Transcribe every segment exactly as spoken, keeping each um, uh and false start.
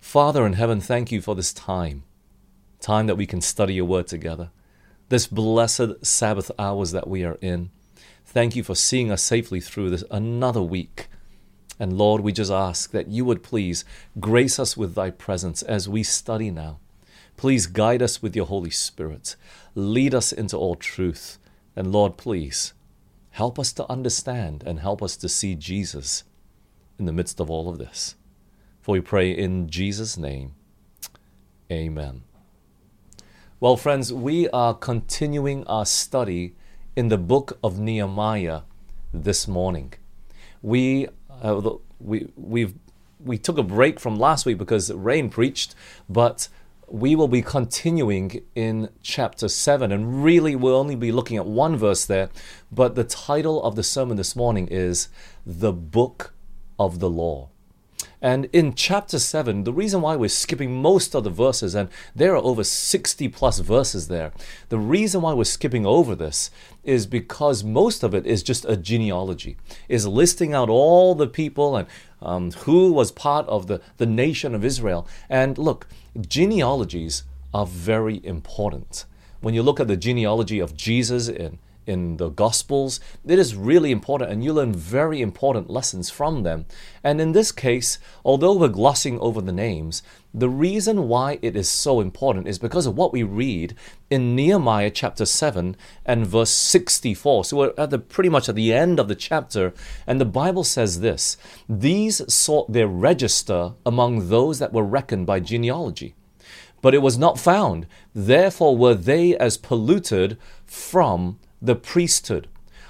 Father in heaven, thank you for this time, time that we can study your word together, this blessed Sabbath hours that we are in. Thank you for seeing us safely through this another week. And Lord, we just ask that you would please grace us with thy presence as we study now. Please guide us with your Holy Spirit. Lead us into all truth. And Lord, please help us to understand and help us to see Jesus in the midst of all of this. For we pray in Jesus' name. Amen. Well, friends, we are continuing our study in the book of Nehemiah this morning. We uh, we we've we took a break from last week because Rain preached, but we will be continuing in chapter seven, and really we'll only be looking at one verse there, but the title of the sermon this morning is The Book of the Law. And in chapter seven, the reason why we're skipping most of the verses, and there are over sixty plus verses there, the reason why we're skipping over this is because most of it is just a genealogy, is listing out all the people and um, who was part of the, the nation of Israel. And look, genealogies are very important. When you look at the genealogy of Jesus in in the Gospels, it is really important, and you learn very important lessons from them. And in this case, although we're glossing over the names, the reason why it is so important is because of what we read in Nehemiah chapter seven and verse sixty-four. So we're at the pretty much at the end of the chapter, and the Bible says this: "These sought their register among those that were reckoned by genealogy, but it was not found. Therefore were they as polluted from the priesthood."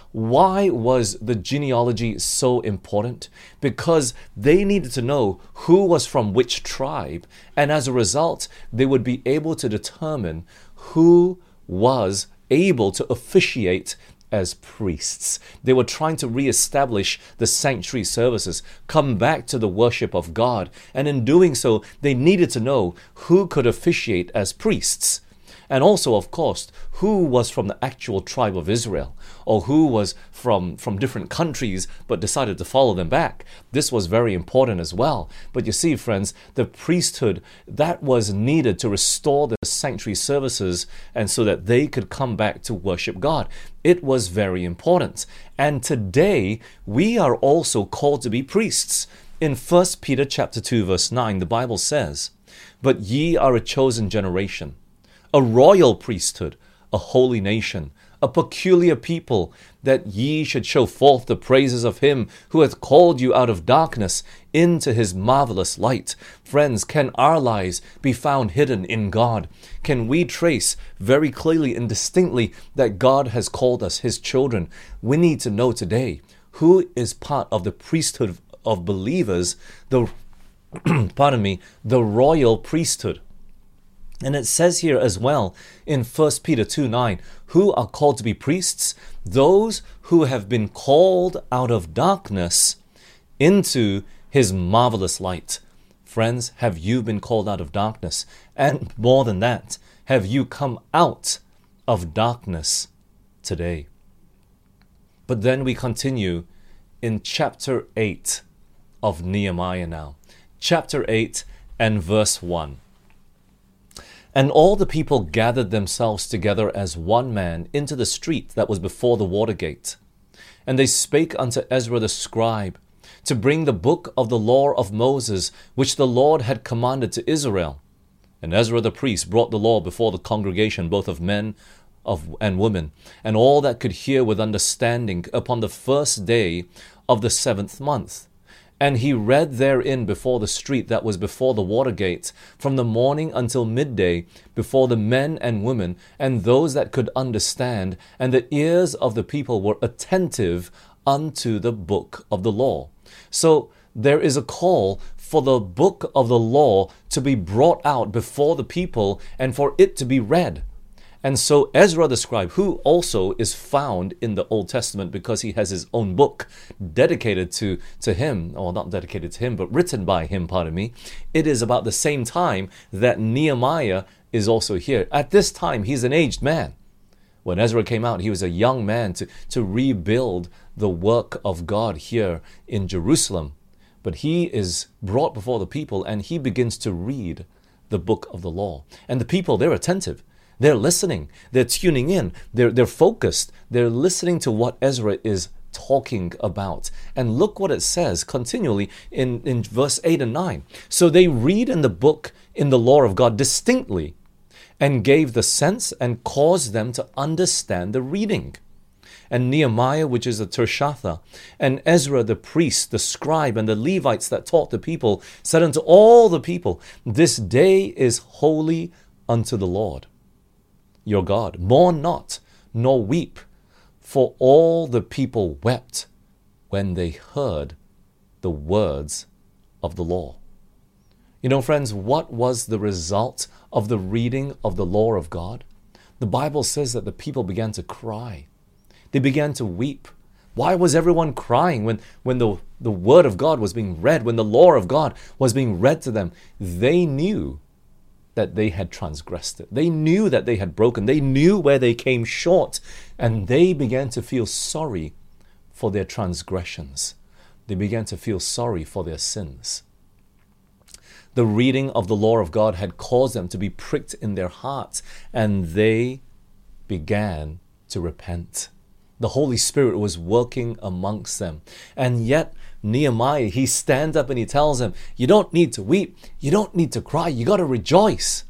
Why was the genealogy so important? Because they needed to know who was from which tribe, and as a result, they would be able to determine who was able to officiate as priests. They were trying to reestablish the sanctuary services, come back to the worship of God, and in doing so, they needed to know who could officiate as priests. And also, of course, who was from the actual tribe of Israel, or who was from, from different countries but decided to follow them back. This was very important as well. But you see, friends, the priesthood, that was needed to restore the sanctuary services and so that they could come back to worship God. It was very important. And today, we are also called to be priests. In First Peter chapter two, verse nine, the Bible says, "But ye are a chosen generation, a royal priesthood, a holy nation, a peculiar people, that ye should show forth the praises of him who hath called you out of darkness into his marvelous light." Friends, can our lives be found hidden in God? Can we trace very clearly and distinctly that God has called us his children? We need to know today who is part of the priesthood of believers, the pardon me, the royal priesthood. And it says here as well in First Peter two nine, who are called to be priests? Those who have been called out of darkness into his marvelous light. Friends, have you been called out of darkness? And more than that, have you come out of darkness today? But then we continue in chapter eight of Nehemiah now. Chapter eight and verse one. "And all the people gathered themselves together as one man into the street that was before the water gate. And they spake unto Ezra the scribe to bring the book of the law of Moses, which the Lord had commanded to Israel. And Ezra the priest brought the law before the congregation, both of men of and women, and all that could hear with understanding, upon the first day of the seventh month. And he read therein before the street that was before the water gate, from the morning until midday, before the men and women, and those that could understand, and the ears of the people were attentive unto the book of the law." So there is a call for the book of the law to be brought out before the people and for it to be read. And so Ezra the scribe, who also is found in the Old Testament because he has his own book dedicated to, to him, or not dedicated to him, but written by him, pardon me, it is about the same time that Nehemiah is also here. At this time, he's an aged man. When Ezra came out, he was a young man to, to rebuild the work of God here in Jerusalem. But he is brought before the people and he begins to read the book of the law. And the people, they're attentive. They're listening. They're tuning in. They're, they're focused. They're listening to what Ezra is talking about. And look what it says continually in, in verse eight and nine. So they read in the book, in the law of God distinctly, and gave the sense and caused them to understand the reading. And Nehemiah, which is a Tirshatha, and Ezra the priest, the scribe, and the Levites that taught the people, said unto all the people, this day is holy unto the Lord your God. Mourn not, nor weep, for all the people wept when they heard the words of the law. You know, friends, what was the result of the reading of the law of God? The Bible says that the people began to cry. They began to weep. Why was everyone crying when, when the, the word of God was being read, when the law of God was being read to them? They knew that they had transgressed it. They knew that they had broken. They knew where they came short. And they began to feel sorry for their transgressions. They began to feel sorry for their sins. The reading of the law of God had caused them to be pricked in their hearts, and they began to repent. The Holy Spirit was working amongst them. And yet, Nehemiah, he stands up and he tells them, you don't need to weep. You don't need to cry. You got to rejoice.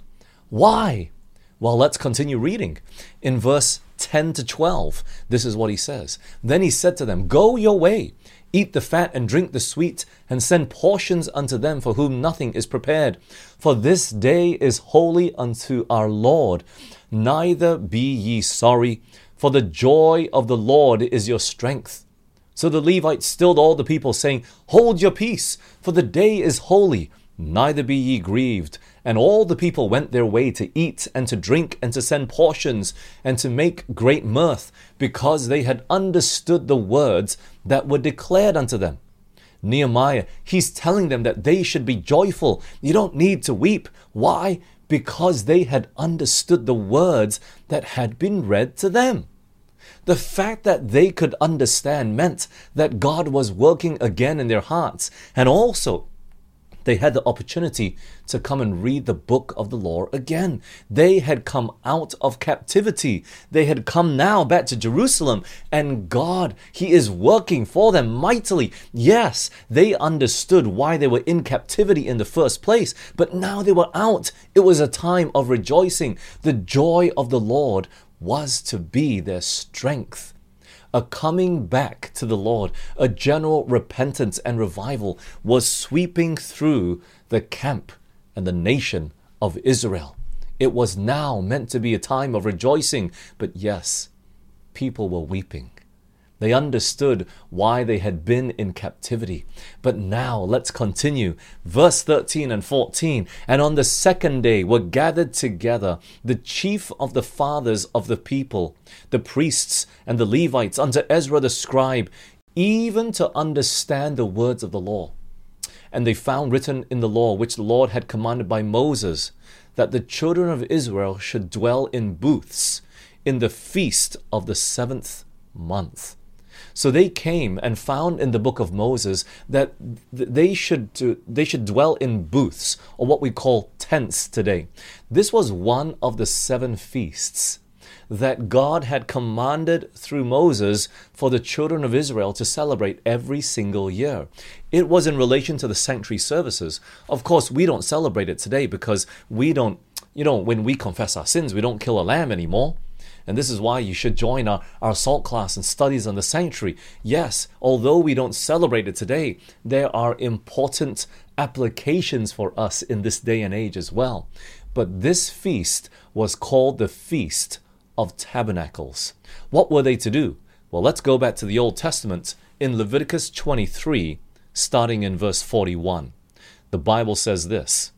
Why? Well, let's continue reading. In verse ten to twelve, this is what he says. Then he said to them, go your way, eat the fat and drink the sweet, and send portions unto them for whom nothing is prepared. For this day is holy unto our Lord. Neither be ye sorry, for the joy of the Lord is your strength. So the Levites stilled all the people, saying, hold your peace, for the day is holy, neither be ye grieved. And all the people went their way to eat and to drink and to send portions and to make great mirth, because they had understood the words that were declared unto them. Nehemiah, he's telling them that they should be joyful. You don't need to weep. Why? Because they had understood the words that had been read to them. The fact that they could understand meant that God was working again in their hearts, and also they had the opportunity to come and read the book of the law again. They had come out of captivity. They had come now back to Jerusalem, and God, He is working for them mightily. Yes, they understood why they were in captivity in the first place, but now they were out. It was a time of rejoicing. The joy of the Lord was to be their strength. A coming back to the Lord, a general repentance and revival was sweeping through the camp and the nation of Israel. It was now meant to be a time of rejoicing, but yes, people were weeping. They understood why they had been in captivity. But now let's continue. Verse thirteen and fourteen. And on the second day were gathered together the chief of the fathers of the people, the priests and the Levites, unto Ezra the scribe, even to understand the words of the law. And they found written in the law, which the Lord had commanded by Moses, that the children of Israel should dwell in booths in the feast of the seventh month. So they came and found in the book of Moses that they should do, they should dwell in booths, or what we call tents today. This was one of the seven feasts that God had commanded through Moses for the children of Israel to celebrate every single year. It was in relation to the sanctuary services. Of course, we don't celebrate it today because we don't, you know, when we confess our sins, we don't kill a lamb anymore. And this is why you should join our, our assault class and studies on the sanctuary. Yes, although we don't celebrate it today, there are important applications for us in this day and age as well. But this feast was called the Feast of Tabernacles. What were they to do? Well, let's go back to the Old Testament in Leviticus twenty-three, starting in verse forty-one. The Bible says this: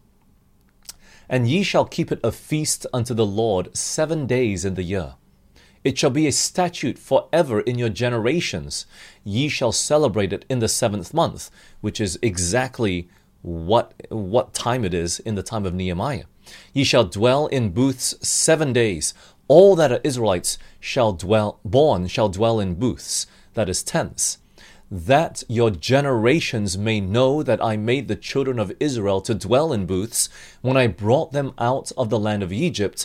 And ye shall keep it a feast unto the Lord seven days in the year. It shall be a statute forever in your generations. Ye shall celebrate it in the seventh month, which is exactly what, what time it is in the time of Nehemiah. Ye shall dwell in booths seven days. All that are Israelites shall dwell, born shall dwell in booths, that is tents. that your generations may know that I made the children of Israel to dwell in booths when I brought them out of the land of Egypt.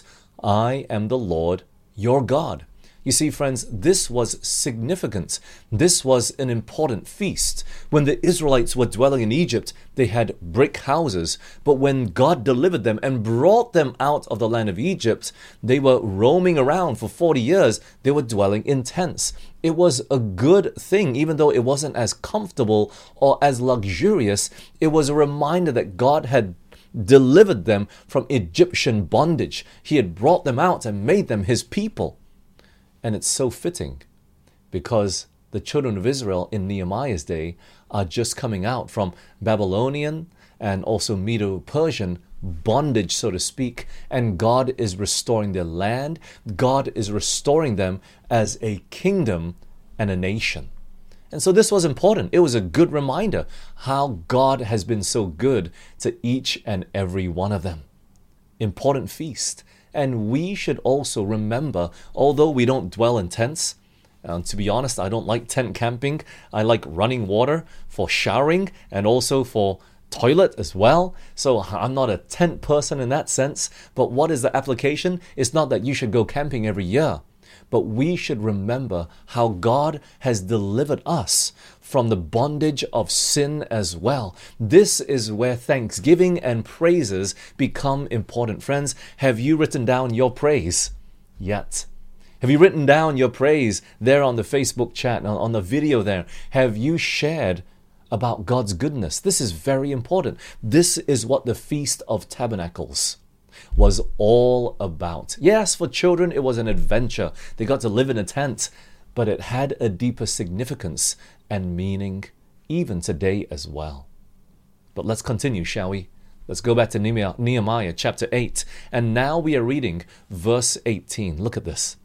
I am the Lord your God. You see, friends, this was significant. This was an important feast. When the Israelites were dwelling in Egypt, they had brick houses. But when God delivered them and brought them out of the land of Egypt, they were roaming around for forty years. They were dwelling in tents. It was a good thing, even though it wasn't as comfortable or as luxurious. It was a reminder that God had delivered them from Egyptian bondage. He had brought them out and made them his people. And it's so fitting because the children of Israel in Nehemiah's day are just coming out from Babylonian and also Medo-Persian bondage, so to speak, and God is restoring their land. God is restoring them as a kingdom and a nation. And so this was important. It was a good reminder how God has been so good to each and every one of them. Important feast. And we should also remember, although we don't dwell in tents, and to be honest, I don't like tent camping. I like running water for showering and also for toilet as well. So I'm not a tent person in that sense. But what is the application? It's not that you should go camping every year. But we should remember how God has delivered us from the bondage of sin as well. This is where thanksgiving and praises become important. Friends, have you written down your praise yet? Have you written down your praise there on the Facebook chat, on the video there? Have you shared about God's goodness? This is very important. This is what the Feast of Tabernacles was all about. Yes, for children it was an adventure. They got to live in a tent, but it had a deeper significance and meaning even today as well. But let's continue, shall we? Let's go back to Nehemiah chapter eight, and now we are reading verse eighteen. Look at this.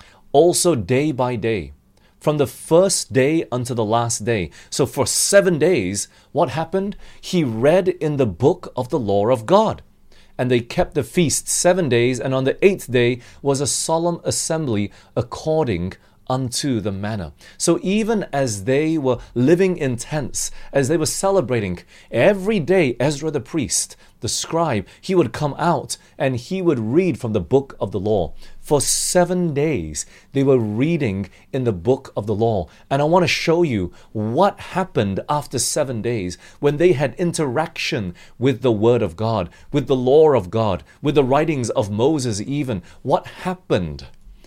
Also day by day, from the first day unto the last day. So for seven days, what happened? He read in the book of the law of God. And they kept the feast seven days, and on the eighth day was a solemn assembly according unto the manner. So even as they were living in tents, as they were celebrating, every day Ezra the priest, the scribe, he would come out and he would read from the book of the law. For seven days they were reading in the book of the law. And I want to show you what happened after seven days when they had interaction with the word of God, with the law of God, with the writings of Moses even. What happened?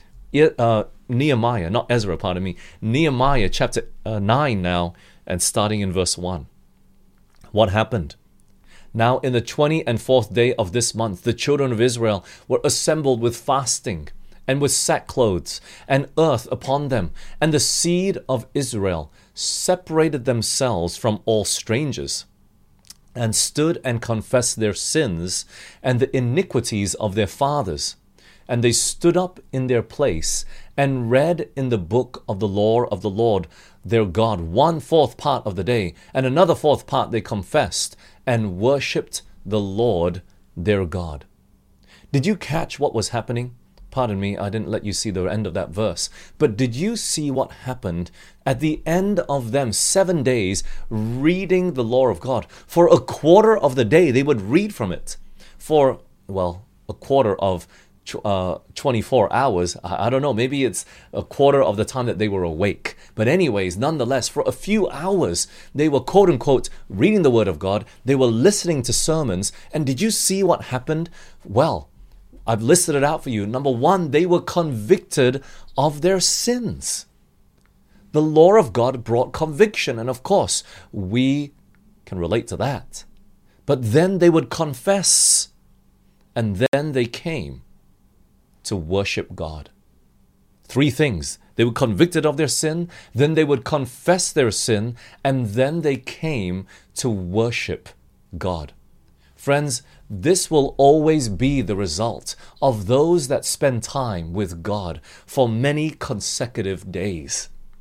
Uh, Nehemiah, not Ezra, pardon me. Nehemiah chapter uh, nine now, and starting in verse one. What happened? Now in the twenty and fourth day of this month, the children of Israel were assembled with fasting and with sackcloths and earth upon them. And the seed of Israel separated themselves from all strangers and stood and confessed their sins and the iniquities of their fathers. And they stood up in their place and read in the book of the law of the Lord their God one fourth part of the day, and another fourth part they confessed and worshipped the Lord their God. Did you catch what was happening? Pardon me, I didn't let you see the end of that verse. But did you see what happened at the end of them seven days reading the law of God? For a quarter of the day they would read from it. For, well, a quarter of Uh, twenty-four hours. I, I don't know, maybe it's a quarter of the time that they were awake. But anyways, nonetheless, for a few hours, they were quote unquote reading the word of God. They were listening to sermons. And did you see what happened? Well, I've listed it out for you. Number one, they were convicted of their sins. The law of God brought conviction. And of course, we can relate to that. But then they would confess. And then they came to worship God. Three things. They were convicted of their sin, then they would confess their sin, and then they came to worship God. Friends, this will always be the result of those that spend time with God for many consecutive days.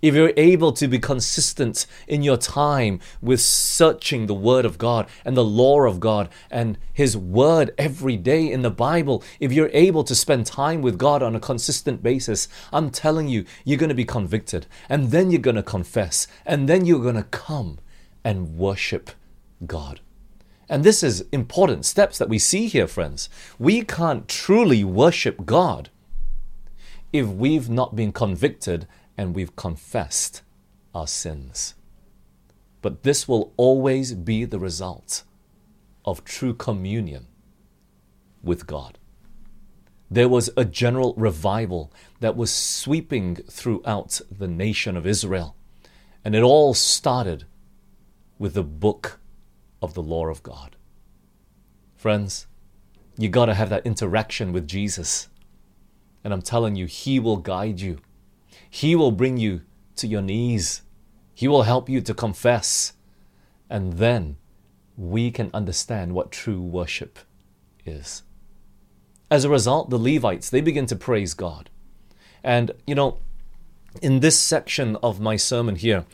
if you're able to be consistent in your time with searching the Word of God and the law of God and His Word every day in the Bible, if you're able to spend time with God on a consistent basis, I'm telling you, you're going to be convicted, and then you're going to confess, and then you're going to come and worship God. And this is important steps that we see here, friends. We can't truly worship God if we've not been convicted and we've confessed our sins. But this will always be the result of true communion with God. There was a general revival that was sweeping throughout the nation of Israel. And it all started with the book of the law of God. Friends, you got to have that interaction with Jesus. And I'm telling you, He will guide you. He will bring you to your knees. He will help you to confess. And then we can understand what true worship is. As a result, the Levites, they begin to praise God. And, you know, in this section of my sermon here,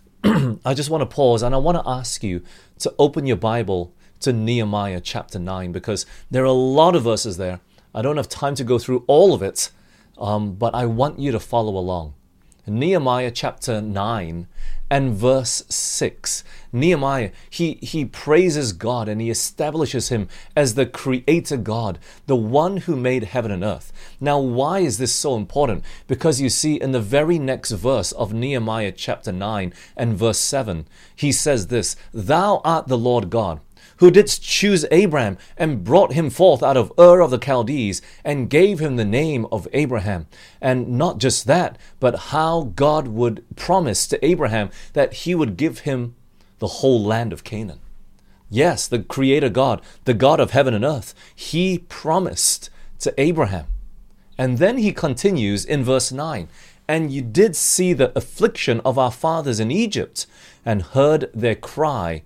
I just want to pause and I want to ask you to open your Bible to Nehemiah chapter nine, because there are a lot of verses there. I don't have time to go through all of it, um, but I want you to follow along. Nehemiah chapter nine and verse six. Nehemiah, he, he praises God and he establishes Him as the Creator God, the one who made heaven and earth. Now, why is this so important? Because you see, in the very next verse of Nehemiah chapter nine and verse seven, he says this, "Thou art the Lord God, who didst choose Abraham and brought him forth out of Ur of the Chaldees and gave him the name of Abraham." And not just that, but how God would promise to Abraham that He would give him the whole land of Canaan. Yes, the Creator God, the God of heaven and earth, He promised to Abraham. And then He continues in verse nine, "And you did see the affliction of our fathers in Egypt and heard their cry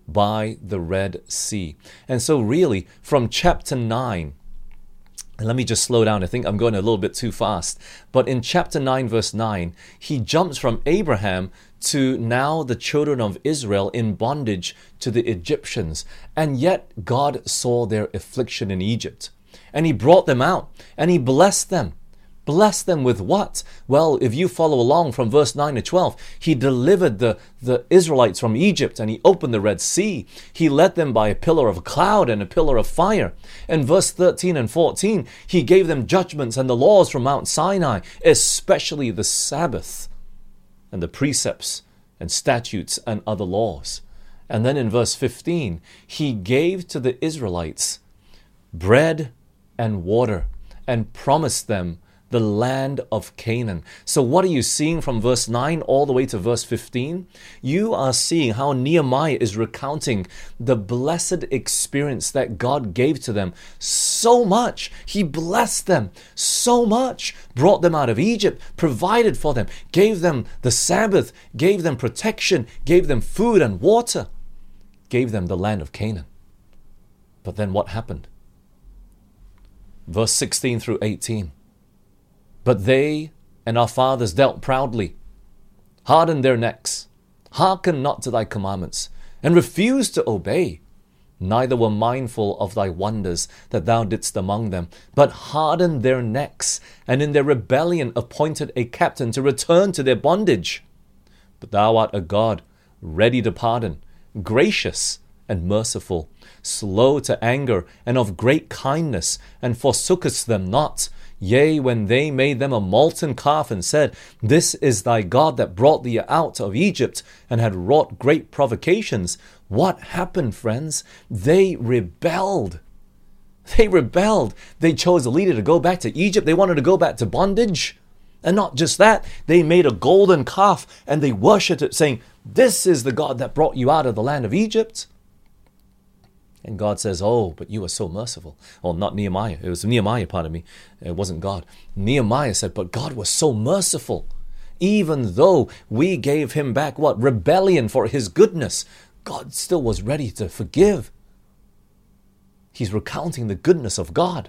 by the Red Sea." And so really, from chapter nine, and let me just slow down. I think I'm going a little bit too fast. But in chapter nine, verse nine, he jumps from Abraham to now the children of Israel in bondage to the Egyptians. And yet God saw their affliction in Egypt. And He brought them out and He blessed them. Blessed them with what? Well, if you follow along from verse nine to twelve, He delivered the, the Israelites from Egypt and He opened the Red Sea. He led them by a pillar of cloud and a pillar of fire. In verse thirteen and fourteen, He gave them judgments and the laws from Mount Sinai, especially the Sabbath and the precepts and statutes and other laws. And then in verse fifteen, He gave to the Israelites bread and water and promised them the land of Canaan. So what are you seeing from verse nine all the way to verse fifteen? You are seeing how Nehemiah is recounting the blessed experience that God gave to them so much. He blessed them so much, brought them out of Egypt, provided for them, gave them the Sabbath, gave them protection, gave them food and water, gave them the land of Canaan. But then what happened? Verse sixteen through eighteen. "But they and our fathers dealt proudly, hardened their necks, hearkened not to thy commandments, and refused to obey. Neither were mindful of thy wonders that thou didst among them, but hardened their necks, and in their rebellion appointed a captain to return to their bondage. But thou art a God ready to pardon, gracious and merciful, slow to anger, and of great kindness, and forsookest them not. Yea, when they made them a molten calf and said, This is thy God that brought thee out of Egypt, and had wrought great provocations. What happened, friends? They rebelled. They rebelled. They chose a leader to go back to Egypt. They wanted to go back to bondage. And not just that, they made a golden calf and they worshipped it, saying, This is the God that brought you out of the land of Egypt. And God says, oh, but you are so merciful. Well, not Nehemiah. It was Nehemiah, pardon me. It wasn't God. Nehemiah said, but God was so merciful. Even though we gave him back what? Rebellion for his goodness. God still was ready to forgive. He's recounting the goodness of God.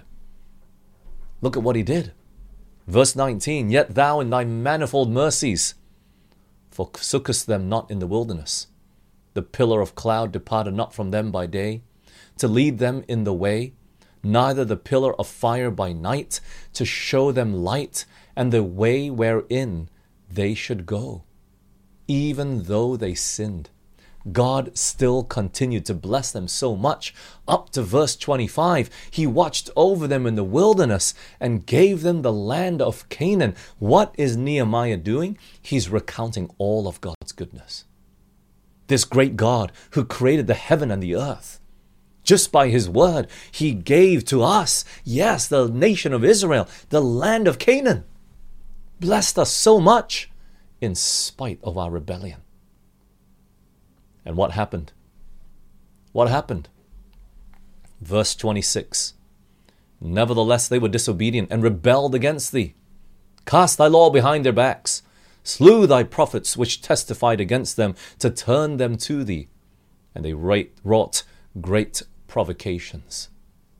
Look at what he did. Verse nineteen, Yet thou in thy manifold mercies forsookest them not in the wilderness. The pillar of cloud departed not from them by day, to lead them in the way, neither the pillar of fire by night, to show them light and the way wherein they should go. Even though they sinned, God still continued to bless them so much. Up to verse twenty-five, He watched over them in the wilderness and gave them the land of Canaan. What is Nehemiah doing? He's recounting all of God's goodness. This great God who created the heaven and the earth. Just by His word, He gave to us, yes, the nation of Israel, the land of Canaan. Blessed us so much in spite of our rebellion. And what happened? What happened? Verse twenty-six. Nevertheless, they were disobedient and rebelled against thee. Cast thy law behind their backs. Slew thy prophets which testified against them to turn them to thee. And they wrought great provocations.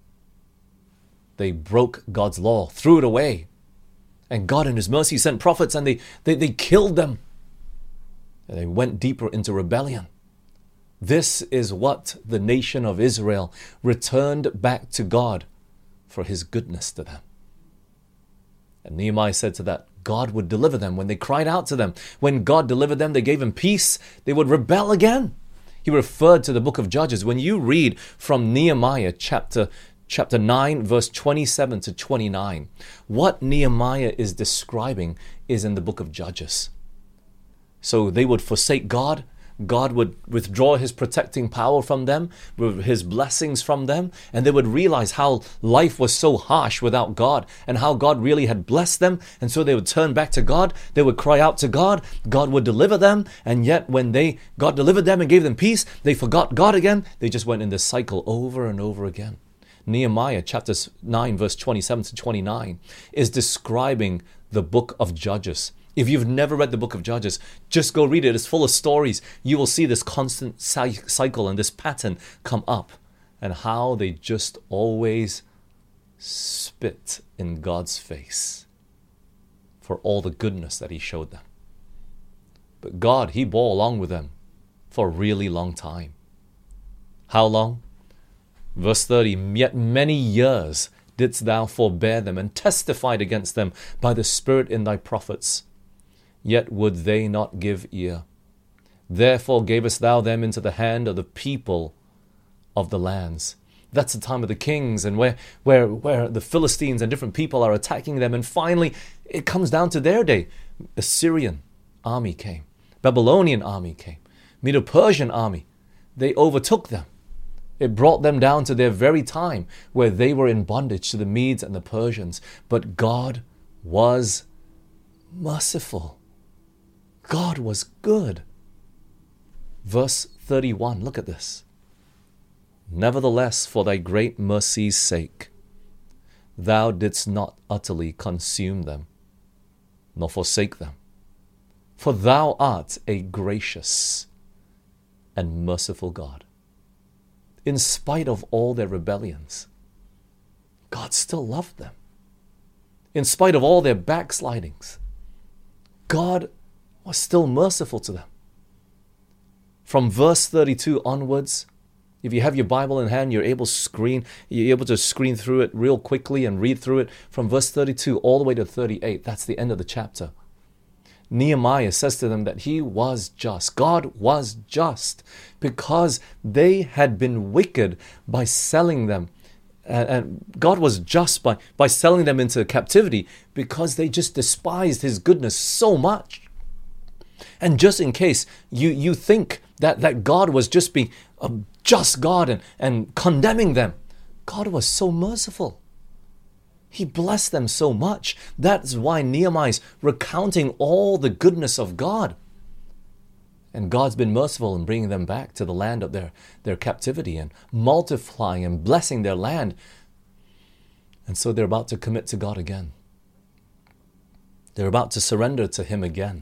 They broke God's law, threw it away. And God in His mercy sent prophets and they, they, they killed them. And they went deeper into rebellion. This is what the nation of Israel returned back to God for His goodness to them. And Nehemiah said to that, God would deliver them when they cried out to them. When God delivered them, they gave Him peace. They would rebel again. He referred to the book of Judges. When you read from Nehemiah chapter, chapter nine, verse twenty-seven to twenty-nine, what Nehemiah is describing is in the book of Judges. So they would forsake God. God would withdraw His protecting power from them, His blessings from them, and they would realize how life was so harsh without God and how God really had blessed them. And so they would turn back to God. They would cry out to God. God would deliver them. And yet when they God delivered them and gave them peace, they forgot God again. They just went in this cycle over and over again. Nehemiah chapter nine, verse twenty-seven to twenty-nine is describing the book of Judges. If you've never read the book of Judges, just go read it. It's full of stories. You will see this constant cycle and this pattern come up and how they just always spit in God's face for all the goodness that He showed them. But God, He bore along with them for a really long time. How long? Verse thirty, yet many years didst thou forbear them and testified against them by the Spirit in thy prophets. Yet would they not give ear. Therefore gavest thou them into the hand of the people of the lands. That's the time of the kings and where, where, where the Philistines and different people are attacking them. And finally, it comes down to their day. Assyrian army came. Babylonian army came. Medo-Persian army. They overtook them. It brought them down to their very time where they were in bondage to the Medes and the Persians. But God was merciful. God was good. Verse thirty-one, look at this. Nevertheless, for thy great mercy's sake, thou didst not utterly consume them, nor forsake them. For thou art a gracious and merciful God. In spite of all their rebellions, God still loved them. In spite of all their backslidings, God was still merciful to them. From verse thirty-two onwards, if you have your Bible in hand, you're able to screen, you're able to screen through it real quickly and read through it. From verse thirty-two all the way to thirty-eight, that's the end of the chapter. Nehemiah says to them that he was just. God was just because they had been wicked by selling them. And, and God was just by, by selling them into captivity because they just despised His goodness so much. And just in case you, you think that, that God was just being a just God and, and condemning them, God was so merciful. He blessed them so much. That's why Nehemiah is recounting all the goodness of God. And God's been merciful in bringing them back to the land of their, their captivity and multiplying and blessing their land. And so they're about to commit to God again. They're about to surrender to Him again.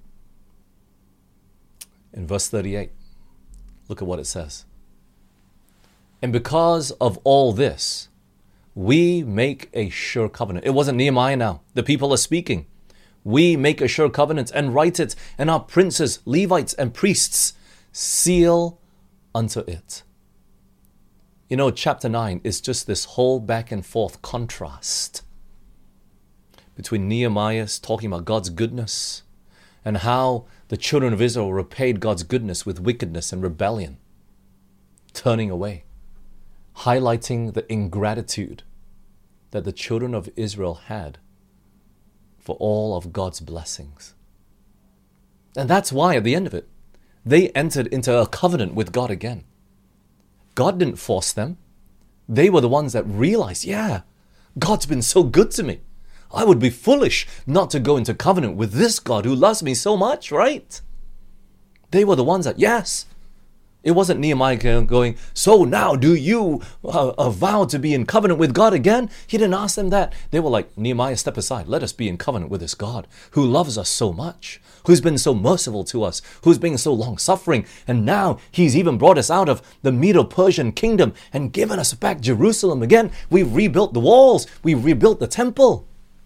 In verse thirty-eight, look at what it says. And because of all this, we make a sure covenant. It wasn't Nehemiah now. The people are speaking. We make a sure covenant and write it, and our princes, Levites, and priests seal unto it. You know, chapter nine is just this whole back and forth contrast between Nehemiah's talking about God's goodness and how the children of Israel repaid God's goodness with wickedness and rebellion, turning away, highlighting the ingratitude that the children of Israel had for all of God's blessings. And that's why at the end of it, they entered into a covenant with God again. God didn't force them. They were the ones that realized, yeah, God's been so good to me. I would be foolish not to go into covenant with this God who loves me so much, right? They were the ones that, yes. It wasn't Nehemiah going, so now do you uh, vow to be in covenant with God again? He didn't ask them that. They were like, Nehemiah, step aside. Let us be in covenant with this God who loves us so much, who's been so merciful to us, who's been so long-suffering. And now he's even brought us out of the Medo-Persian kingdom and given us back Jerusalem again. We've rebuilt the walls. We've rebuilt the temple.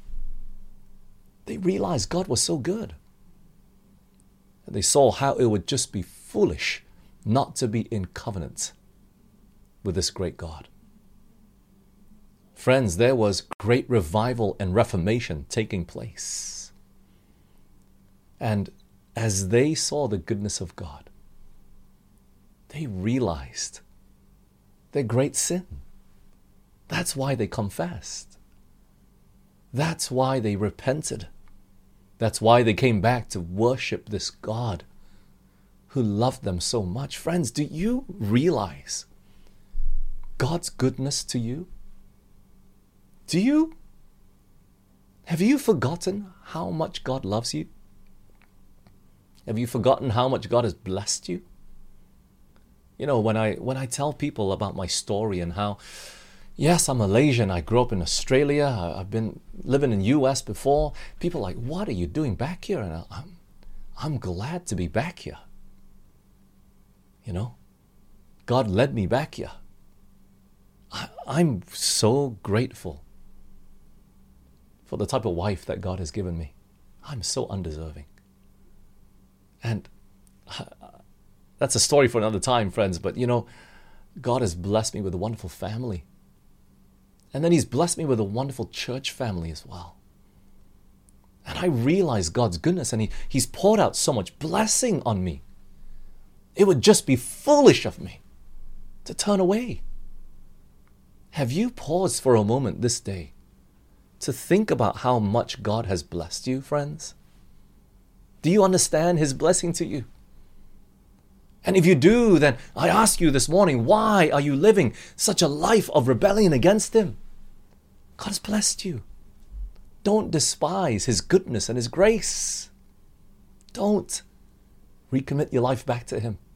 They realized God was so good. And they saw how it would just be foolish not to be in covenant with this great God. Friends, there was great revival and reformation taking place. And as they saw the goodness of God, they realized their great sin. That's why they confessed. That's why they repented. That's why they came back to worship this God who loved them so much. Friends, do you realize God's goodness to you? Do you? Have you forgotten how much God loves you? Have you forgotten how much God has blessed you? You know, when I when I tell people about my story and how, yes, I'm Malaysian, I grew up in Australia, I've been living in U S before, people are like, what are you doing back here? And I'm, I'm glad to be back here. You know, God led me back here. I, I'm so grateful for the type of wife that God has given me. I'm so undeserving. And that's a story for another time, friends. But, you know, God has blessed me with a wonderful family. And then he's blessed me with a wonderful church family as well. And I realize God's goodness, and he, he's poured out so much blessing on me. It would just be foolish of me to turn away. Have you paused for a moment this day to think about how much God has blessed you, friends? Do you understand his blessing to you? And if you do, then I ask you this morning, why are you living such a life of rebellion against him? God has blessed you. Don't despise his goodness and his grace. Don't. Recommit your life back to him.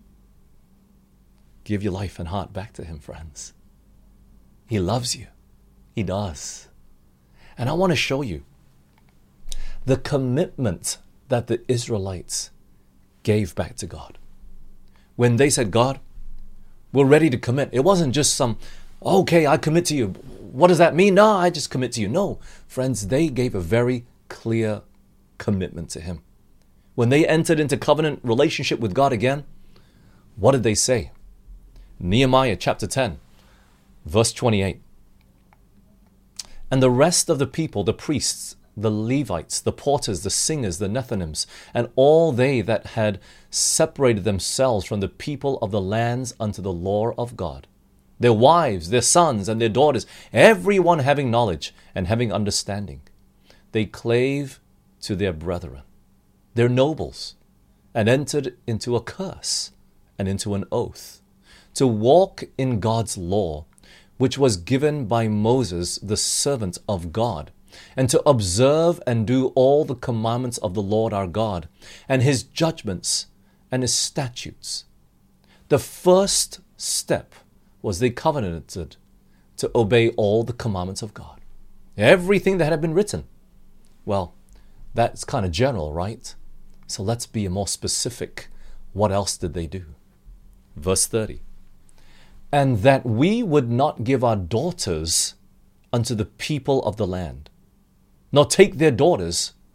Give your life and heart back to him, friends. He loves you. He does. And I want to show you the commitment that the Israelites gave back to God. When they said, God, we're ready to commit. It wasn't just some, okay, I commit to you. What does that mean? No, I just commit to you. No, friends, they gave a very clear commitment to him. When they entered into covenant relationship with God again, what did they say? Nehemiah chapter ten, verse twenty-eight. And the rest of the people, the priests, the Levites, the porters, the singers, the Nethinims, and all they that had separated themselves from the people of the lands unto the law of God, their wives, their sons, and their daughters, everyone having knowledge and having understanding, they clave to their brethren, their nobles, and entered into a curse and into an oath, to walk in God's law, which was given by Moses, the servant of God, and to observe and do all the commandments of the Lord our God, and his judgments and his statutes. The first step was they covenanted to obey all the commandments of God. Everything that had been written. Well, that's kind of general, right? So let's be more specific. What else did they do? Verse thirty. And that we would not give our daughters unto the people of the land, nor take their daughters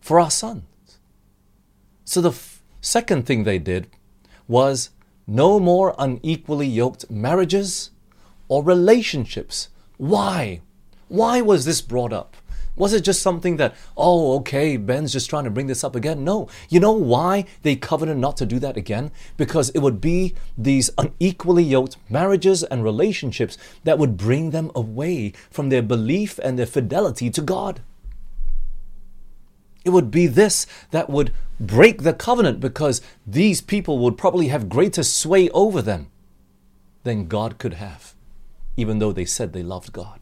for our sons. So the f- second thing they did was no more unequally yoked marriages or relationships. Why? Why was this brought up? Was it just something that, oh, okay, Ben's just trying to bring this up again? No. You know why they covenanted not to do that again? Because it would be these unequally yoked marriages and relationships that would bring them away from their belief and their fidelity to God. It would be this that would break the covenant, because these people would probably have greater sway over them than God could have, even though they said they loved God.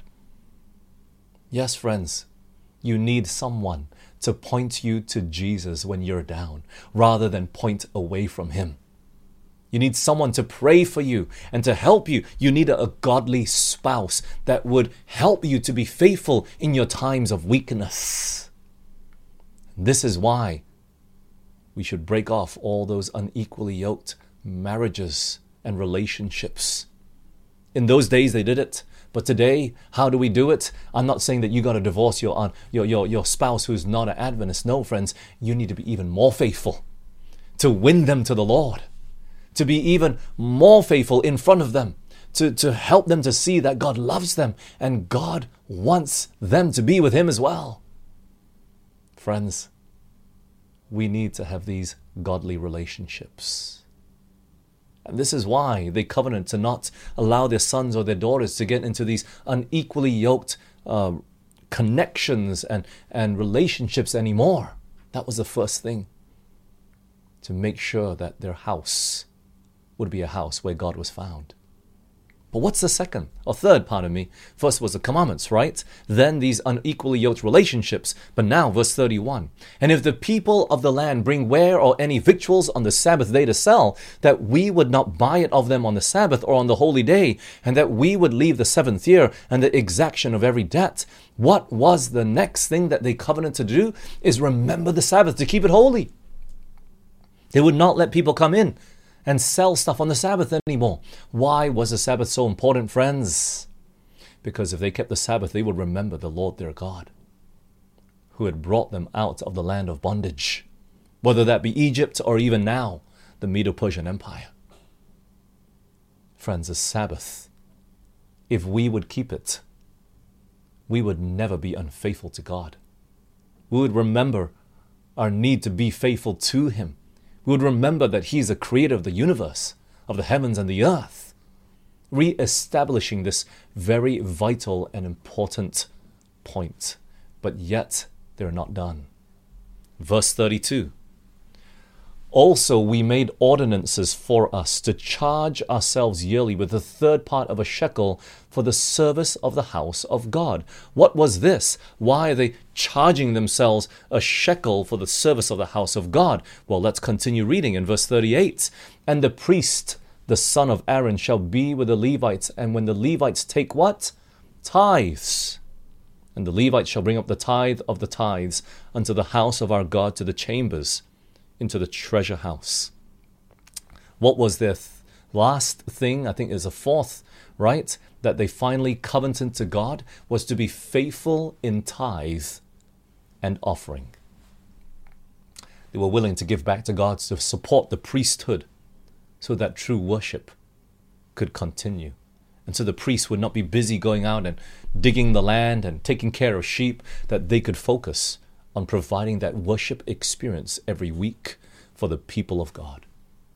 Yes, friends, you need someone to point you to Jesus when you're down, rather than point away from Him. You need someone to pray for you and to help you. You need a godly spouse that would help you to be faithful in your times of weakness. This is why we should break off all those unequally yoked marriages and relationships. In those days they did it. But today, how do we do it? I'm not saying that you got to divorce your, your, your, your spouse who's not an Adventist. No, friends, you need to be even more faithful to win them to the Lord, to be even more faithful in front of them, to, to help them to see that God loves them and God wants them to be with Him as well. Friends, we need to have these godly relationships. And this is why they covenant to not allow their sons or their daughters to get into these unequally yoked uh, connections and, and relationships anymore. That was the first thing. To make sure that their house would be a house where God was found. But what's the second or third, pardon me? First was the commandments, right? Then these unequally yoked relationships. But now, verse thirty-one. And if the people of the land bring ware or any victuals on the Sabbath day to sell, that we would not buy it of them on the Sabbath or on the holy day, and that we would leave the seventh year and the exaction of every debt. What was the next thing that they covenanted to do? Is remember the Sabbath, to keep it holy. They would not let people come in and sell stuff on the Sabbath anymore. Why was the Sabbath so important, friends? Because if they kept the Sabbath, they would remember the Lord their God, who had brought them out of the land of bondage, whether that be Egypt or even now, the Medo-Persian Empire. Friends, the Sabbath, if we would keep it, we would never be unfaithful to God. We would remember our need to be faithful to Him. We would remember that He is the creator of the universe, of the heavens and the earth, re-establishing this very vital and important point. But yet, they're not done. Verse thirty-two. Also we made ordinances for us to charge ourselves yearly with a third part of a shekel for the service of the house of God. What was this? Why are they charging themselves a shekel for the service of the house of God? Well, let's continue reading in verse thirty-eight. And the priest, the son of Aaron, shall be with the Levites, and when the Levites take what? Tithes. And the Levites shall bring up the tithe of the tithes unto the house of our God, to the chambers, into the treasure house. What was their th- last thing? I think there's a fourth, right? That they finally covenanted to God was to be faithful in tithe and offering. They were willing to give back to God to support the priesthood so that true worship could continue. And so the priests would not be busy going out and digging the land and taking care of sheep, that they could focus on providing that worship experience every week for the people of God.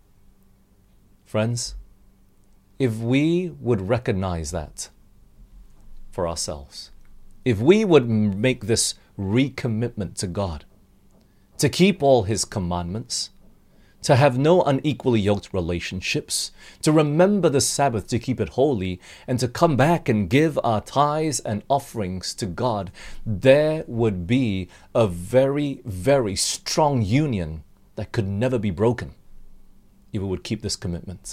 Friends, if we would recognize that for ourselves, if we would make this recommitment to God, to keep all His commandments, to have no unequally yoked relationships, to remember the Sabbath, to keep it holy, and to come back and give our tithes and offerings to God, there would be a very, very strong union that could never be broken if we would keep this commitment.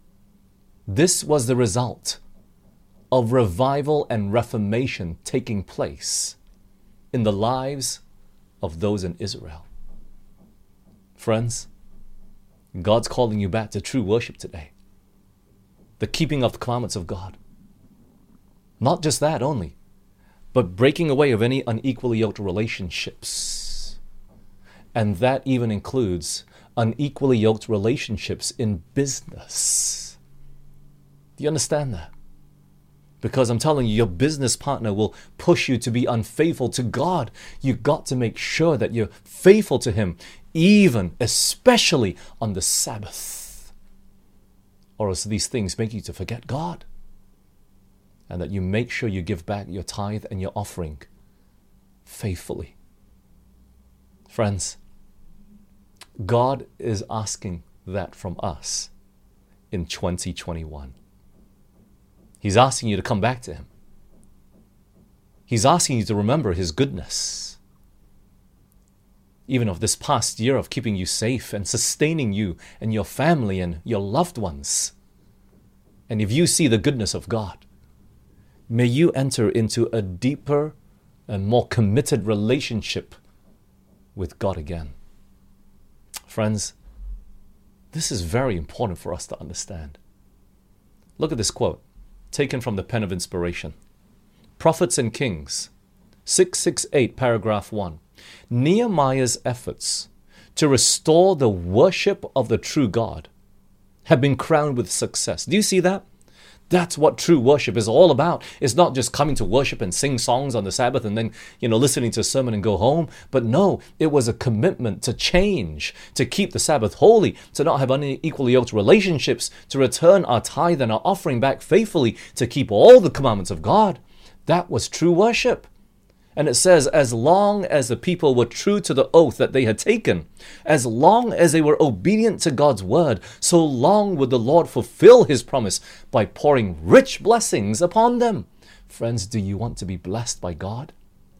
This was the result of revival and reformation taking place in the lives of those in Israel. Friends, God's calling you back to true worship today. The keeping of the commandments of God. Not just that only, but breaking away of any unequally yoked relationships. And that even includes unequally yoked relationships in business. Do you understand that? Because I'm telling you, your business partner will push you to be unfaithful to God. You've got to make sure that you're faithful to Him, even, especially on the Sabbath. Or else these things make you to forget God. And that you make sure you give back your tithe and your offering faithfully. Friends, God is asking that from us in twenty twenty-one. He's asking you to come back to Him. He's asking you to remember His goodness. Even of this past year of keeping you safe and sustaining you and your family and your loved ones. And if you see the goodness of God, may you enter into a deeper and more committed relationship with God again. Friends, this is very important for us to understand. Look at this quote, taken from the Pen of Inspiration. Prophets and Kings, six sixty-eight, paragraph one. Nehemiah's efforts to restore the worship of the true God have been crowned with success. Do you see that? That's what true worship is all about. It's not just coming to worship and sing songs on the Sabbath and then, you know, listening to a sermon and go home. But no, it was a commitment to change, to keep the Sabbath holy, to not have unequally yoked relationships, to return our tithe and our offering back faithfully, to keep all the commandments of God. That was true worship. And it says, as long as the people were true to the oath that they had taken, as long as they were obedient to God's word, so long would the Lord fulfill His promise by pouring rich blessings upon them. Friends, do you want to be blessed by God?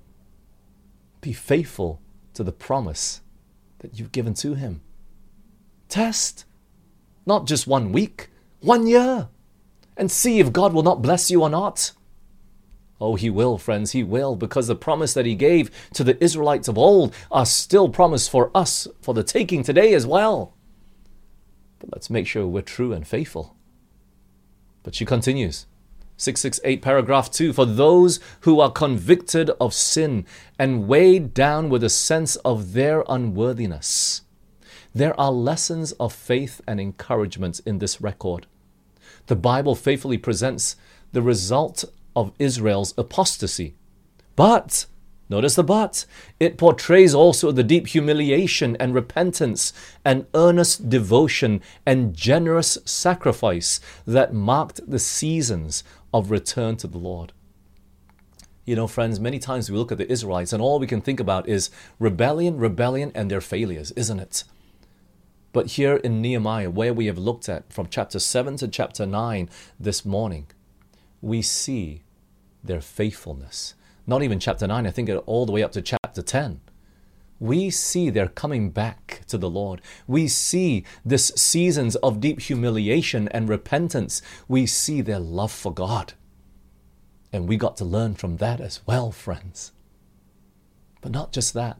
Be faithful to the promise that you've given to Him. Test, not just one week, one year, and see if God will not bless you or not. Oh, He will, friends, He will, because the promise that He gave to the Israelites of old are still promised for us for the taking today as well. But let's make sure we're true and faithful. But she continues, six sixty-eight, paragraph two, for those who are convicted of sin and weighed down with a sense of their unworthiness, there are lessons of faith and encouragement in this record. The Bible faithfully presents the result of Israel's apostasy. But, notice the but, it portrays also the deep humiliation and repentance and earnest devotion and generous sacrifice that marked the seasons of return to the Lord. You know, friends, many times we look at the Israelites and all we can think about is rebellion, rebellion, and their failures, isn't it? But here in Nehemiah, where we have looked at from chapter seven to chapter nine this morning, we see their faithfulness. Not even chapter nine, I think all the way up to chapter ten. We see their coming back to the Lord. We see this seasons of deep humiliation and repentance. We see their love for God. And we got to learn from that as well, friends. But not just that.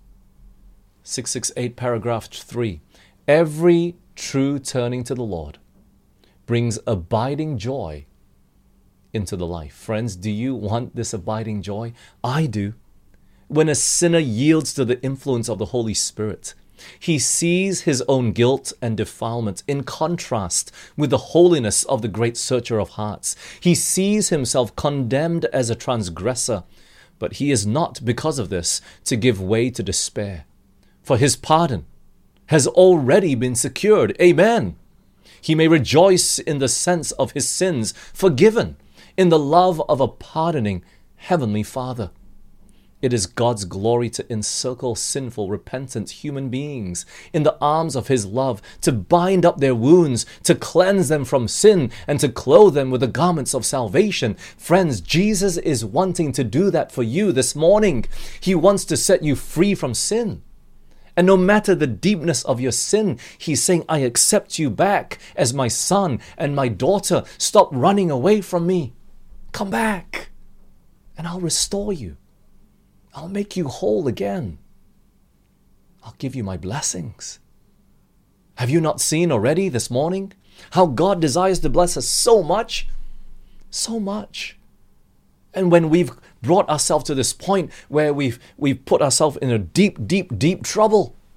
six sixty-eight, paragraph three. Every true turning to the Lord brings abiding joy into the life. Friends, do you want this abiding joy? I do. When a sinner yields to the influence of the Holy Spirit, he sees his own guilt and defilement in contrast with the holiness of the great searcher of hearts. He sees himself condemned as a transgressor, but he is not, because of this, to give way to despair. For his pardon has already been secured. Amen. He may rejoice in the sense of his sins forgiven, in the love of a pardoning Heavenly Father. It is God's glory to encircle sinful, repentant human beings in the arms of His love, to bind up their wounds, to cleanse them from sin, and to clothe them with the garments of salvation. Friends, Jesus is wanting to do that for you this morning. He wants to set you free from sin. And no matter the deepness of your sin, He's saying, I accept you back as my son and my daughter. Stop running away from me. Come back, and I'll restore you. I'll make you whole again. I'll give you my blessings. Have you not seen already this morning how God desires to bless us so much? So much. And when we've brought ourselves to this point where we've, we've put ourselves in a deep, deep, deep trouble,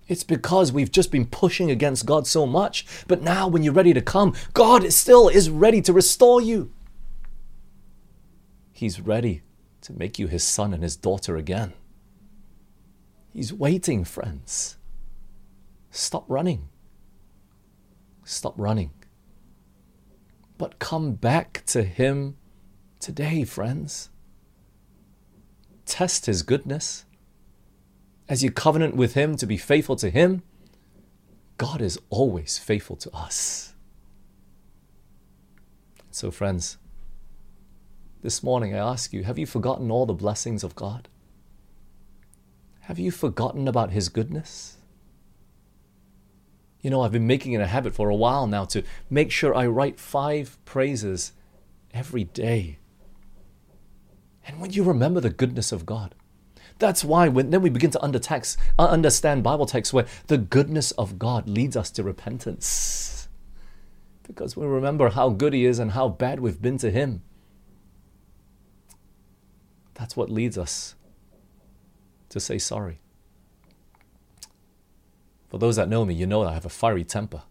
It's because we've just been pushing against God so much. But now when you're ready to come, God still is ready to restore you. He's ready to make you his son and his daughter again. He's waiting, friends. Stop running. Stop running. But come back to him today, friends. Test his goodness. As you covenant with him to be faithful to him, God is always faithful to us. So friends, this morning I ask you, have you forgotten all the blessings of God? Have you forgotten about his goodness? You know, I've been making it a habit for a while now to make sure I write five praises every day. And when you remember the goodness of God, that's why when then we begin to undertext, uh, understand Bible texts where the goodness of God leads us to repentance. Because we remember how good he is and how bad we've been to him. That's what leads us to say sorry. For those that know me, you know that I have a fiery temper.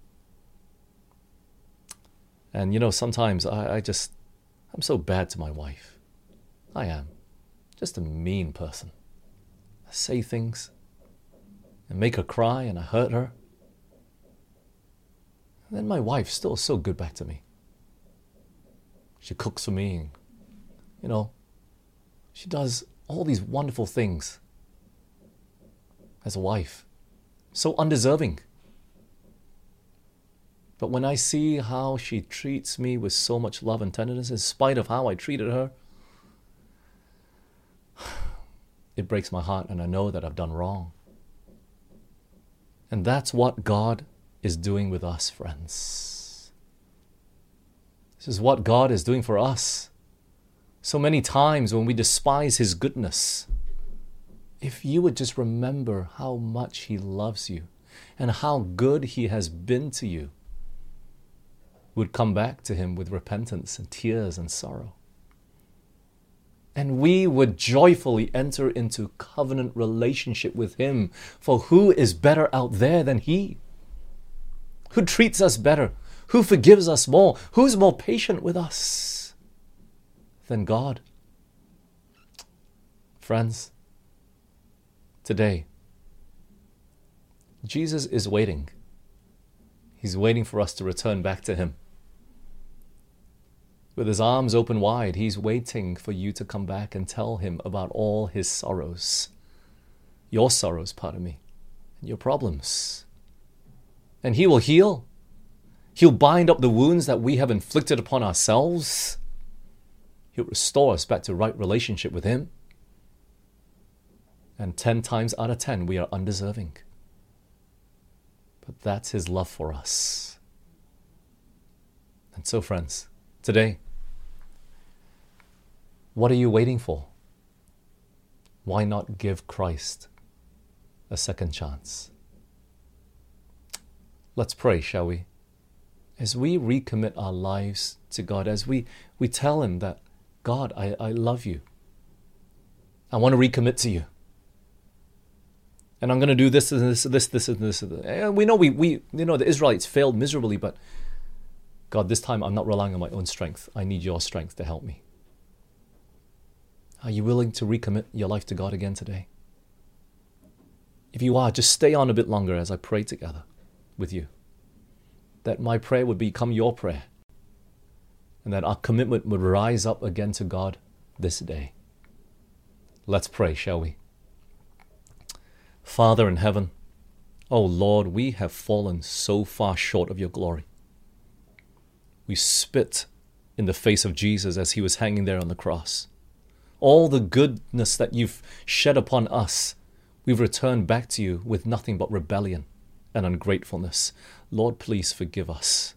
And you know, sometimes I, I just, I'm so bad to my wife. I am. Just a mean person. I say things and make her cry and I hurt her. And then my wife's still so good back to me. She cooks for me. And, you know, she does all these wonderful things as a wife. So undeserving. But when I see how she treats me with so much love and tenderness, in spite of how I treated her, it breaks my heart and I know that I've done wrong. And that's what God is doing with us, friends. This is what God is doing for us. So many times when we despise his goodness, if you would just remember how much he loves you and how good he has been to you, would come back to him with repentance and tears and sorrow. And we would joyfully enter into covenant relationship with him. For who is better out there than he? Who treats us better? Who forgives us more? Who's more patient with us than God? Friends, today, Jesus is waiting. He's waiting for us to return back to him. With his arms open wide, he's waiting for you to come back and tell him about all his sorrows. Your sorrows, pardon me, and your problems. And he will heal. He'll bind up the wounds that we have inflicted upon ourselves. He'll restore us back to right relationship with him. And ten times out of ten, we are undeserving. But that's his love for us. And so, friends, today, what are you waiting for? Why not give Christ a second chance? Let's pray, shall we? As we recommit our lives to God, as we, we tell him that, God, I, I love you. I want to recommit to you. And I'm going to do this and this, this, this, and this. And we know we, we, you know, the Israelites failed miserably, but God, this time I'm not relying on my own strength. I need your strength to help me. Are you willing to recommit your life to God again today? If you are, just stay on a bit longer as I pray together with you. That my prayer would become your prayer. And that our commitment would rise up again to God this day. Let's pray, shall we? Father in heaven, oh Lord, we have fallen so far short of your glory. We spit in the face of Jesus as he was hanging there on the cross. All the goodness that you've shed upon us, we've returned back to you with nothing but rebellion and ungratefulness. Lord, please forgive us.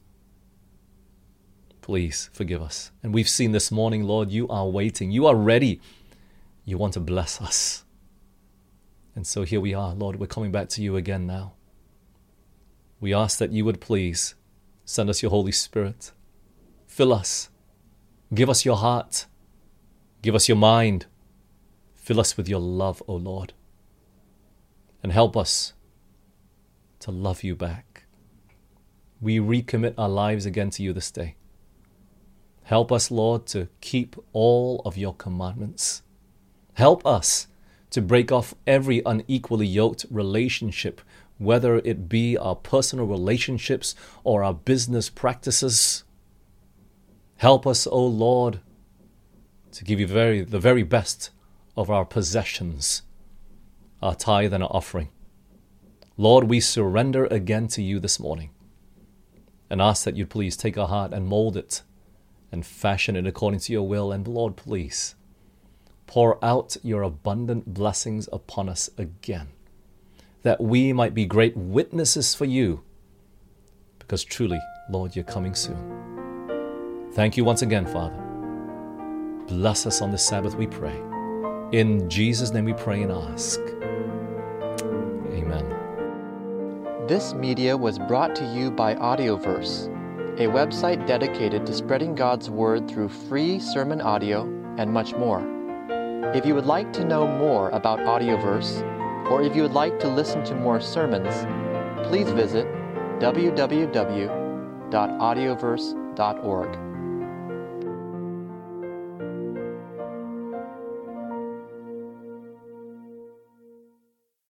Please forgive us. And we've seen this morning, Lord, you are waiting. You are ready. You want to bless us. And so here we are, Lord, we're coming back to you again now. We ask that you would please send us your Holy Spirit. Fill us. Give us your heart. Give us your mind. Fill us with your love, O Lord. And help us to love you back. We recommit our lives again to you this day. Help us, Lord, to keep all of your commandments. Help us to break off every unequally yoked relationship, whether it be our personal relationships or our business practices. Help us, O Lord, to give you very, the very best of our possessions, our tithe and our offering. Lord, we surrender again to you this morning and ask that you please take our heart and mold it and fashion it according to your will. And Lord, please pour out your abundant blessings upon us again, that we might be great witnesses for you, because truly, Lord, you're coming soon. Thank you once again, Father. Bless us on this Sabbath, we pray. In Jesus' name we pray and ask. Amen. This media was brought to you by Audioverse, a website dedicated to spreading God's Word through free sermon audio and much more. If you would like to know more about Audioverse, or if you would like to listen to more sermons, please visit w w w dot audioverse dot org.